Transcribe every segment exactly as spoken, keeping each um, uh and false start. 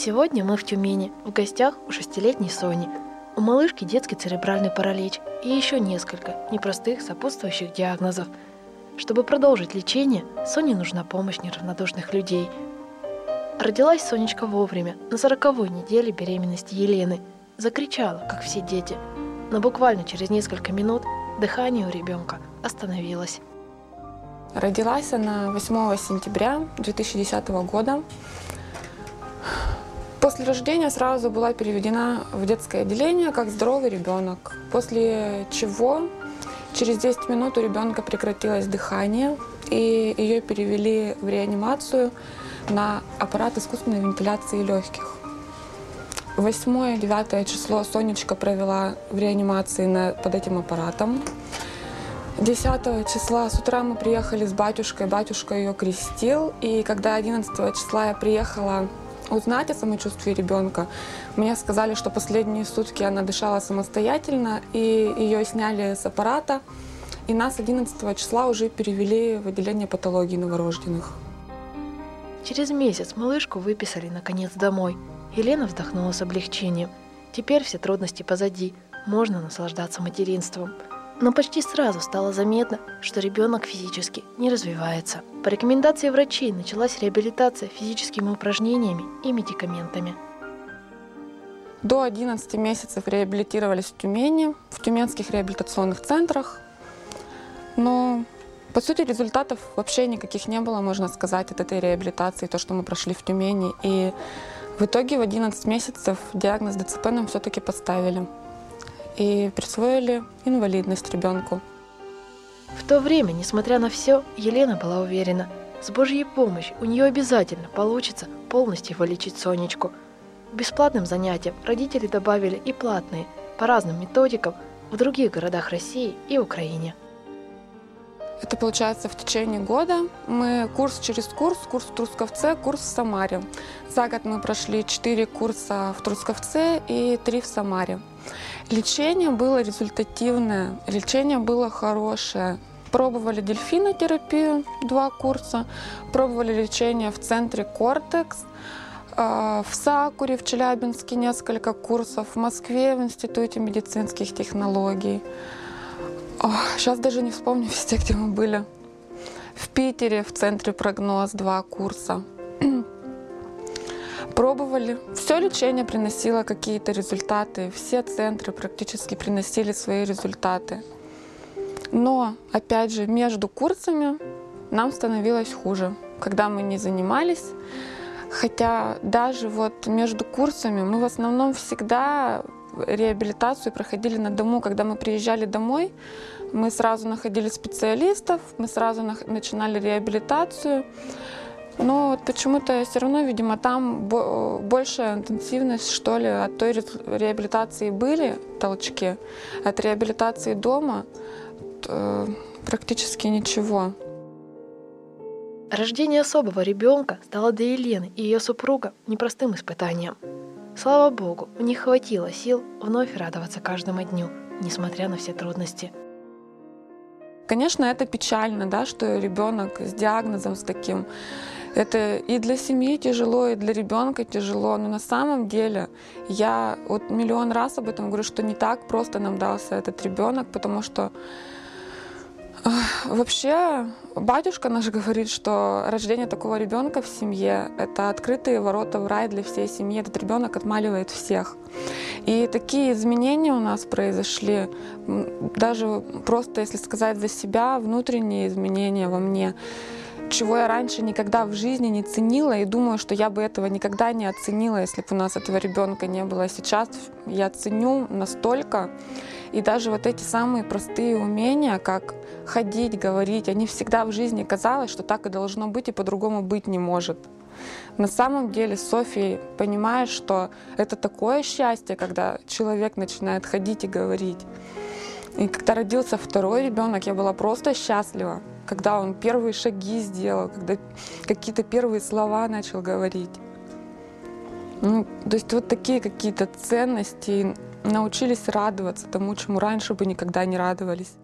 Сегодня мы в Тюмени, в гостях у шестилетней Сони. У малышки детский церебральный паралич и еще несколько непростых сопутствующих диагнозов. Чтобы продолжить лечение, Соне нужна помощь неравнодушных людей. Родилась Сонечка вовремя, на сороковой неделе беременности Елены. Закричала, как все дети. Но буквально через несколько минут дыхание у ребенка остановилось. Родилась она восьмого сентября две тысячи десятого года. После рождения сразу была переведена в детское отделение как здоровый ребенок, после чего через десять минут у ребенка прекратилось дыхание, и ее перевели в реанимацию на аппарат искусственной вентиляции легких. восьмое-девятое число Сонечка провела в реанимации на, под этим аппаратом. десятого числа с утра мы приехали с батюшкой, батюшка ее крестил, и когда одиннадцатого числа я приехала узнать о самочувствии ребенка, мне сказали, что последние сутки она дышала самостоятельно, и ее сняли с аппарата, и нас одиннадцатого числа уже перевели в отделение патологии новорожденных. Через месяц малышку выписали наконец домой. Елена вздохнула с облегчением. Теперь все трудности позади, можно наслаждаться материнством. Но почти сразу стало заметно, что ребенок физически не развивается. По рекомендации врачей началась реабилитация физическими упражнениями и медикаментами. До одиннадцати месяцев реабилитировались в Тюмени, в тюменских реабилитационных центрах. Но, по сути, результатов вообще никаких не было, можно сказать, от этой реабилитации, то, что мы прошли в Тюмени. И в итоге в одиннадцать месяцев диагноз ДЦП нам все-таки поставили. И присвоили инвалидность ребенку. В то время, несмотря на все, Елена была уверена, с Божьей помощью у нее обязательно получится полностью вылечить Сонечку. К бесплатным занятиям родители добавили и платные, по разным методикам, в других городах России и Украине. Это получается в течение года. Мы курс через курс, курс в Трусковце, курс в Самаре. За год мы прошли четыре курса в Трусковце и три в Самаре. Лечение было результативное, лечение было хорошее. Пробовали дельфинотерапию, два курса, пробовали лечение в центре «Кортекс», в Сакуре, в Челябинске несколько курсов, в Москве в Институте медицинских технологий. Сейчас даже не вспомню везде, где мы были. В Питере в центре «Прогноз» два курса. Пробовали. Все лечение приносило какие-то результаты. Все центры практически приносили свои результаты. Но, опять же, между курсами нам становилось хуже, когда мы не занимались. Хотя даже вот между курсами мы в основном всегда реабилитацию проходили на дому. Когда мы приезжали домой, мы сразу находили специалистов, мы сразу начинали реабилитацию. Но вот почему-то все равно, видимо, там большая интенсивность, что ли, от той реабилитации были толчки, от реабилитации дома практически ничего. Рождение особого ребенка стало для Елены и ее супруга непростым испытанием. Слава Богу, у них хватило сил вновь радоваться каждому дню, несмотря на все трудности. Конечно, это печально, да, что ребенок с диагнозом, с таким, это и для семьи тяжело, и для ребенка тяжело. Но на самом деле я вот миллион раз об этом говорю, что не так просто нам дался этот ребенок, потому что вообще батюшка наш говорит, что рождение такого ребенка в семье — это открытые ворота в рай для всей семьи. Этот ребенок отмаливает всех. И такие изменения у нас произошли, даже просто, если сказать за себя, внутренние изменения во мне, чего я раньше никогда в жизни не ценила, и думаю, что я бы этого никогда не оценила, если бы у нас этого ребенка не было. Сейчас я ценю настолько. И даже вот эти самые простые умения, как ходить, говорить, они всегда в жизни казалось, что так и должно быть, и по-другому быть не может. На самом деле, Софья, понимаешь, что это такое счастье, когда человек начинает ходить и говорить. И когда родился второй ребенок, я была просто счастлива, когда он первые шаги сделал, когда какие-то первые слова начал говорить. Ну, то есть вот такие какие-то ценности, научились радоваться тому, чему раньше бы никогда не радовались.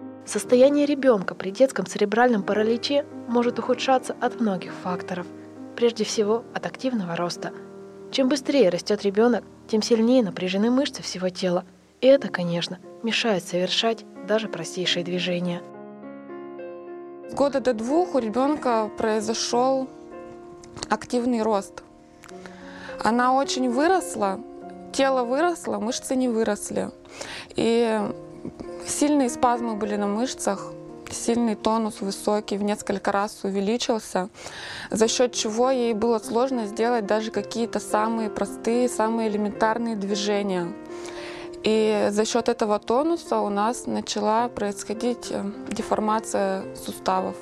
Состояние ребенка при детском церебральном параличе может ухудшаться от многих факторов. прежде всего от активного роста. Чем быстрее растет ребенок, тем сильнее напряжены мышцы всего тела. И это, конечно, мешает совершать даже простейшие движения. С года до двух у ребенка произошел активный рост. Она очень выросла, тело выросло, мышцы не выросли. И сильные спазмы были на мышцах, сильный тонус высокий, в несколько раз увеличился, за счет чего ей было сложно сделать даже какие-то самые простые, самые элементарные движения. И за счет этого тонуса у нас начала происходить деформация суставов.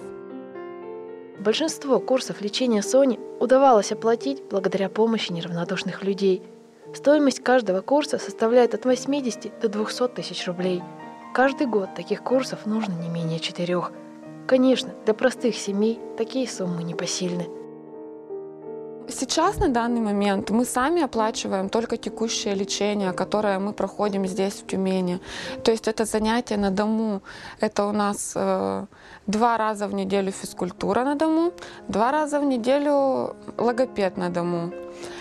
Большинство курсов лечения Сони удавалось оплатить благодаря помощи неравнодушных людей. Стоимость каждого курса составляет от восьмидесяти до двухсот тысяч рублей. Каждый год таких курсов нужно не менее четырех. Конечно, для простых семей такие суммы непосильны. Сейчас, на данный момент, мы сами оплачиваем только текущее лечение, которое мы проходим здесь, в Тюмени. То есть это занятие на дому. Это у нас э, два раза в неделю физкультура на дому, два раза в неделю логопед на дому.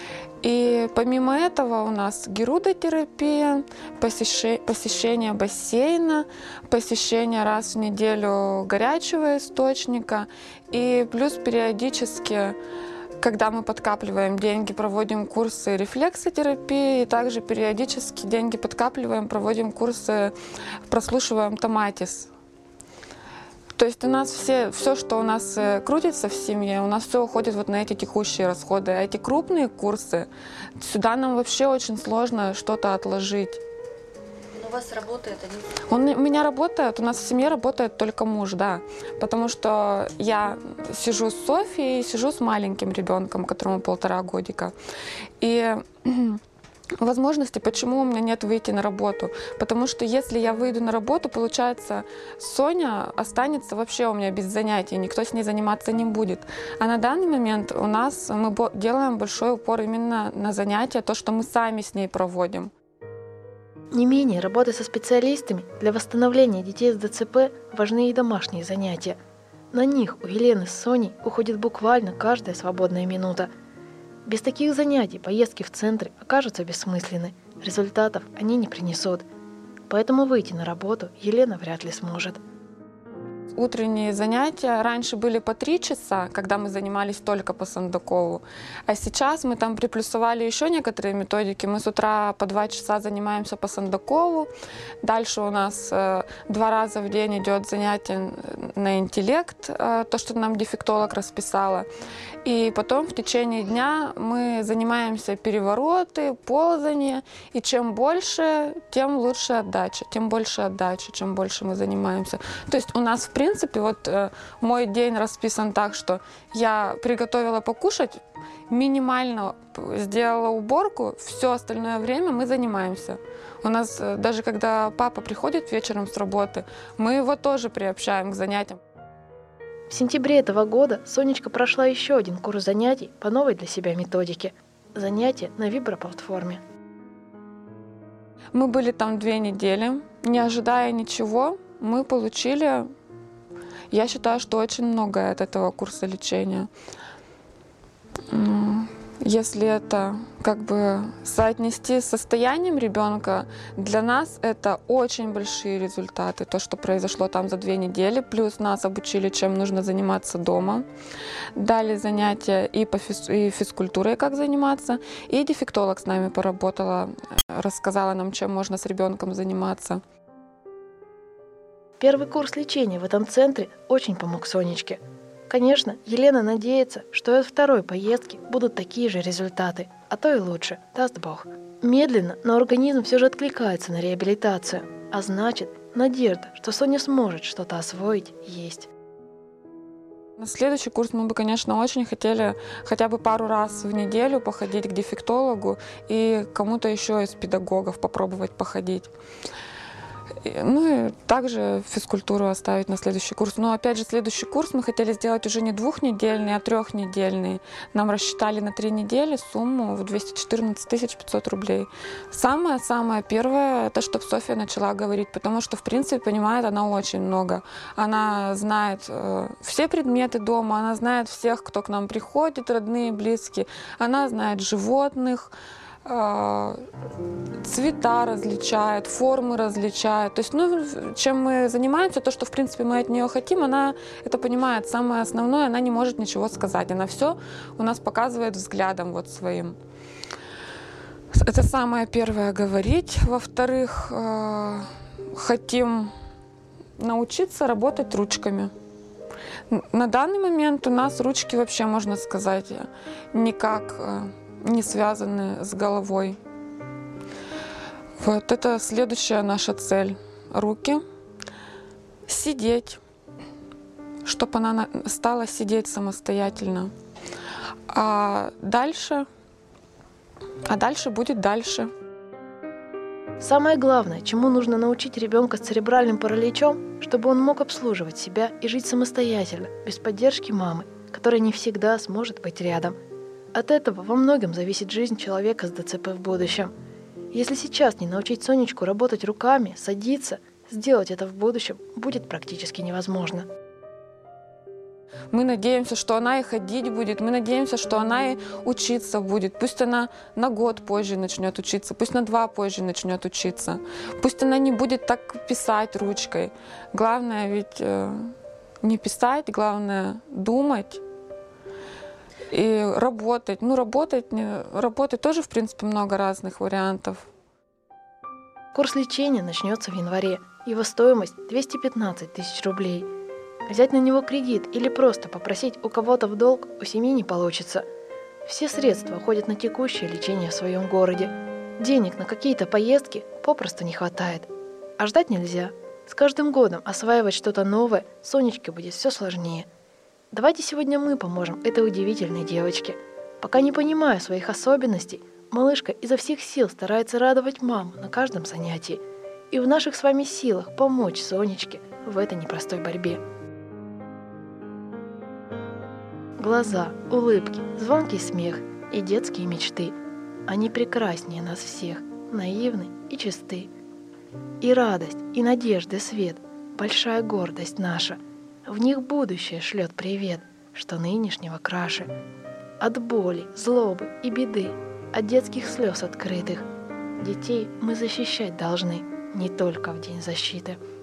И помимо этого у нас герудотерапия, посещение, посещение бассейна, посещение раз в неделю горячего источника и плюс периодически, когда мы подкапливаем деньги, проводим курсы рефлексотерапии, и также периодически деньги подкапливаем, проводим курсы, прослушиваем томатис. То есть у нас все, все, что у нас крутится в семье, у нас все уходит вот на эти текущие расходы. А эти крупные курсы, сюда нам вообще очень сложно что-то отложить. У вас работает один? Он, у меня работает, у нас в семье работает только муж, да. Потому что я сижу с Софией, сижу с маленьким ребенком, которому полтора годика. И возможности, почему у меня нет выйти на работу. Потому что если я выйду на работу, получается, Соня останется вообще у меня без занятий, никто с ней заниматься не будет. А на данный момент у нас мы делаем большой упор именно на занятия, то, что мы сами с ней проводим. Не менее работы со специалистами для восстановления детей с ДЦП важны и домашние занятия. На них у Елены с Соней уходит буквально каждая свободная минута. Без таких занятий поездки в центры окажутся бессмысленны, результатов они не принесут. Поэтому выйти на работу Елена вряд ли сможет. Утренние занятия раньше были по три часа, когда мы занимались только по Сандакову. А сейчас мы там приплюсовали еще некоторые методики. Мы с утра по два часа занимаемся по Сандакову. Дальше у нас э, два раза в день идет занятие на интеллект, э, то, что нам дефектолог расписала. И потом в течение дня мы занимаемся перевороты, ползание. И чем больше, тем лучше отдача. Тем больше отдача, чем больше мы занимаемся. То есть у нас, в принципе, вот э, мой день расписан так, что я приготовила покушать, минимально сделала уборку, все остальное время мы занимаемся. У нас э, даже когда папа приходит вечером с работы, мы его тоже приобщаем к занятиям. В сентябре этого года Сонечка прошла еще один курс занятий по новой для себя методике. Занятия на виброплатформе. Мы были там две недели, не ожидая ничего, мы получили, я считаю, что очень многое от этого курса лечения. Если это как бы соотнести с состоянием ребенка, для нас это очень большие результаты. То, что произошло там за две недели, плюс нас обучили, чем нужно заниматься дома. Дали занятия и по физ- и физкультурой, как заниматься. И дефектолог с нами поработала, рассказала нам, чем можно с ребенком заниматься. Первый курс лечения в этом центре очень помог Сонечке. Конечно, Елена надеется, что и от второй поездки будут такие же результаты, а то и лучше, даст Бог. Медленно, но организм все же откликается на реабилитацию, а значит, надежда, что Соня сможет что-то освоить, есть. На следующий курс мы бы, конечно, очень хотели хотя бы пару раз в неделю походить к дефектологу и кому-то еще из педагогов попробовать походить. Ну и также физкультуру оставить на следующий курс. Но опять же, следующий курс мы хотели сделать уже не двухнедельный, а трехнедельный. Нам рассчитали на три недели сумму в двести четырнадцать тысяч пятьсот рублей. Самое-самое первое, это чтобы Софья начала говорить, потому что, в принципе, понимает она очень много. Она знает э, все предметы дома, она знает всех, кто к нам приходит, родные, близкие. Она знает животных, цвета различает, формы различает. То есть, ну, чем мы занимаемся, то, что, в принципе, мы от нее хотим, она это понимает. Самое основное, она не может ничего сказать. Она все у нас показывает взглядом вот своим. Это самое первое говорить. Во-вторых, хотим научиться работать ручками. На данный момент у нас ручки вообще, можно сказать, никак не связаны с головой. Вот это следующая наша цель. Руки. Сидеть, чтобы она стала сидеть самостоятельно. А дальше, а дальше будет дальше. Самое главное, чему нужно научить ребенка с церебральным параличом, чтобы он мог обслуживать себя и жить самостоятельно, без поддержки мамы, которая не всегда сможет быть рядом. От этого во многом зависит жизнь человека с ДЦП в будущем. Если сейчас не научить Сонечку работать руками, садиться, сделать это в будущем будет практически невозможно. Мы надеемся, что она и ходить будет, мы надеемся, что она и учиться будет. Пусть она на год позже начнет учиться, пусть на два позже начнет учиться. Пусть она не будет так писать ручкой. Главное ведь э, не писать, главное думать. И работать. Ну, работать, работать тоже, в принципе, много разных вариантов. Курс лечения начнется в январе. Его стоимость двести пятнадцать тысяч рублей. Взять на него кредит или просто попросить у кого-то в долг у семьи не получится. Все средства уходят на текущее лечение в своем городе. Денег на какие-то поездки попросту не хватает. А ждать нельзя. С каждым годом осваивать что-то новое Сонечке будет все сложнее. Давайте сегодня мы поможем этой удивительной девочке. Пока не понимая своих особенностей, малышка изо всех сил старается радовать маму на каждом занятии. И в наших с вами силах помочь Сонечке в этой непростой борьбе. Глаза, улыбки, звонкий смех и детские мечты. Они прекраснее нас всех, наивны и чисты. И радость, и надежда, и свет — большая гордость наша. В них будущее шлет привет, что нынешнего краше. От боли, злобы и беды, от детских слез открытых. Детей мы защищать должны не только в день защиты.